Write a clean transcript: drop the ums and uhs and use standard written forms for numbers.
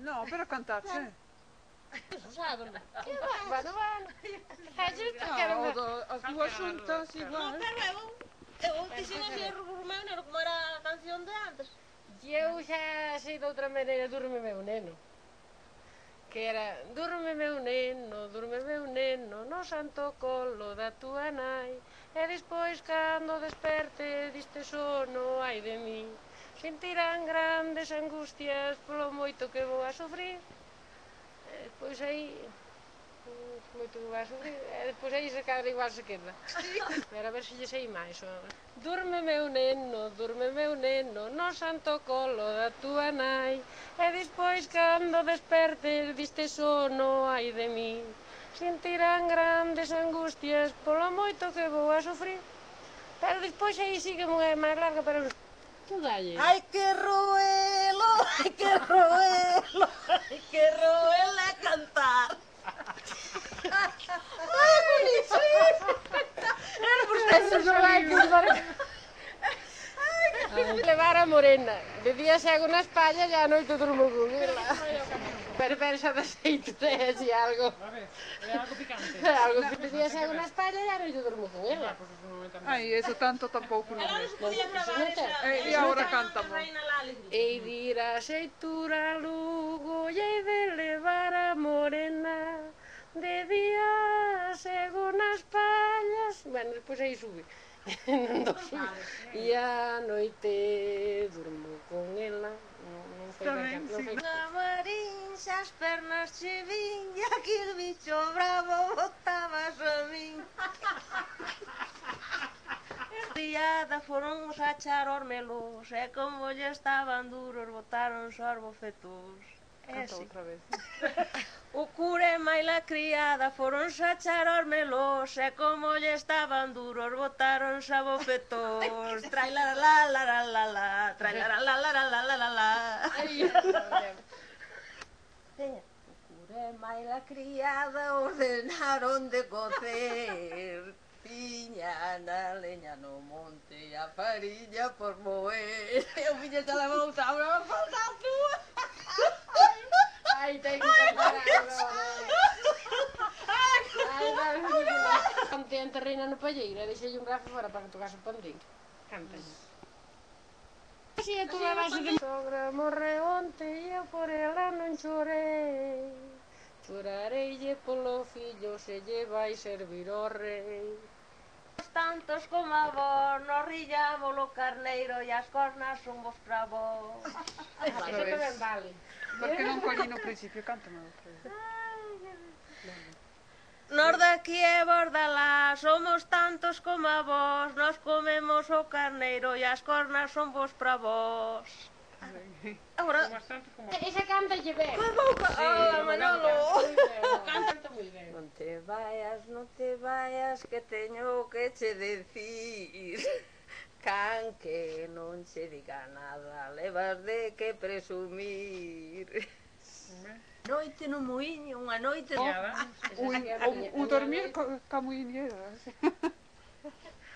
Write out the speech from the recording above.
No, pero cantar, sí. Eso sábelo. Que va, bueno. As dúas xuntas igual. No, pero eu dixen así o meu neno, como era a canción de antes. Eu xa sei de outra maneira, durme meu neno. Que era, durme meu neno, no santo colo da túa nai. E despois, cando desperte diste sono, ai de mí, sentirán grandes angustias polo moito que vou a sufrir. E despois aí, moito que vou a sufrir, e despois aí se cadra igual se queda. Pero a ver se lle sei máis. Durme meu neno, no santo colo da túa nai. E despois, cando despertes diste sono, ai de mí, sentirán grandes angustias polo moito que vou a sufrir. Pero despois aí sí que é máis larga, pero tú dalle. Ai que roelo, ai que roelo, ai que roelo a cantar. Ai, buenísimo. Era por Eso non hai que usar. Levar a morena. De día se hago unha espalla e a noite durmo con ela. Pero xa de xeito é así algo. A ver, é algo picante. Algo que de día se hago unha espalla e a noite durmo con ela. Ai, eso tanto tampouco non Ela é. non se podía gravar esa. E agora cántamo. Reina la alegría. Hei de ir a xeitura a Lugo e hei de levar a morena. De día sego nas pallas. Bueno, despois aí sube. Non do sube. E a noite durmo con ela. Non foi ben canto, non foi. Camarín, xa as pernas che vin e aquí el bicho bravo botabas a min. Diada foron os a char os melos e como lle estaban duros botaron só os bofetos. Canta outra vez. O cura e mai la criada foron xa char os melos e como lle estaban duros botaron xa bofetos. Trai la la la la la la, trai la la la la la la la la. O cura e mai la criada ordenaron de cocer. Tiña na leña no monte e a fariña por moer. Eu viña xa levou a unha falta a túa. Ai, ten que cantar algo. Cante ante reina no palleiro e deixei un grafo fora para que tocase o pandeiro. Cantalle. Si a túa base de sogra morre onte e eu por ela non chorei. Chorareille polo fillo se lle vai servir o rei. Tantos como a vos, nos rillamos o carneiro e as cornas son vos pra vos. Eso tamén vale. Porque non colí no principio, cántame outra vez. Nos daqui e vos de lá, somos tantos como a vos, nos comemos o carneiro e as cornas son vos pra vos. Agora, Esa cántalle ben. Manolo. Canta moi ben. Non te vayas, que teño que che decir. Can que non che diga nada, levas de que presumir. Noite no muiño, unha noite... O dormir ca muiñeira.